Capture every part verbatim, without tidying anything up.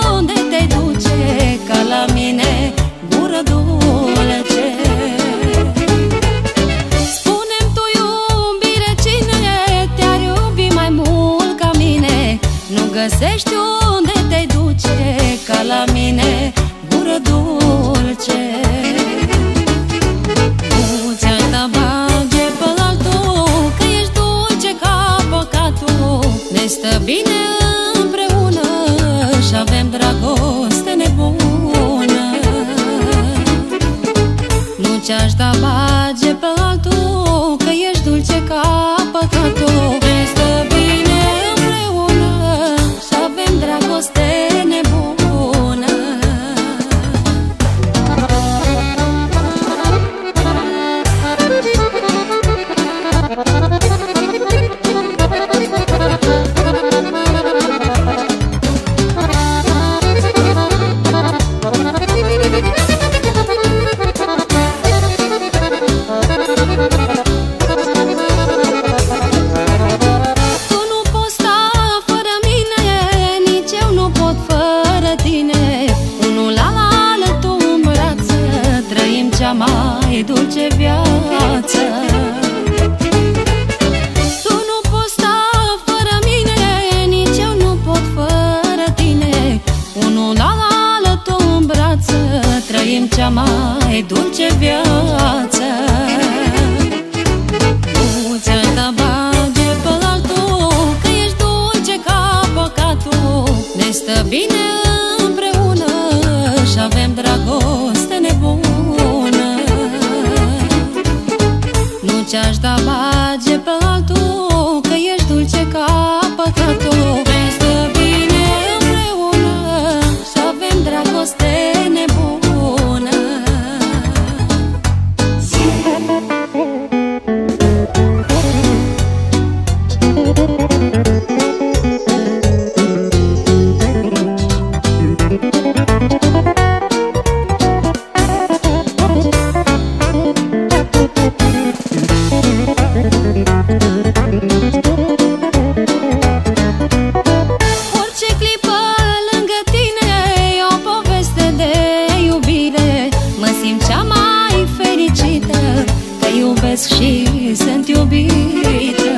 unde te duce, ca la mine gură dulce. Spune-mi tu, iubire, cine te-ar iubi mai mult ca mine? Nu găsești unde te duce, ca la mine gură dulce. Nu ți-ar da bage pe altul, că ești dulce ca păcatul. Ne stă bine împreună și avem dragoste nebună. Nu ți-aș da bage pe altul, că ești dulce ca păcatul. Ne stă bine împreună și avem dragoste nebună. Cea mai dulce viață. Tu nu poți sta fără mine, nici eu nu pot fără tine. Unul la altul în brață, trăim cea mai dulce viață. Nu ți-ar da bage pe altul, că ești dulce ca păcatul. Ne stă bine împreună și avem dragoste nebună. Nu ți-aș da bage pe altul, că ești dulce ca păcatul. Ne stă bine împreună și avem dragoste nebună. Și sunt iubită.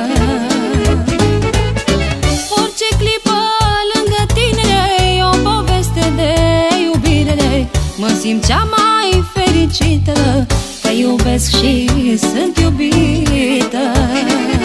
Orice clipă lângă tine e o poveste de iubire. Mă simt cea mai fericită, că iubesc și sunt iubită.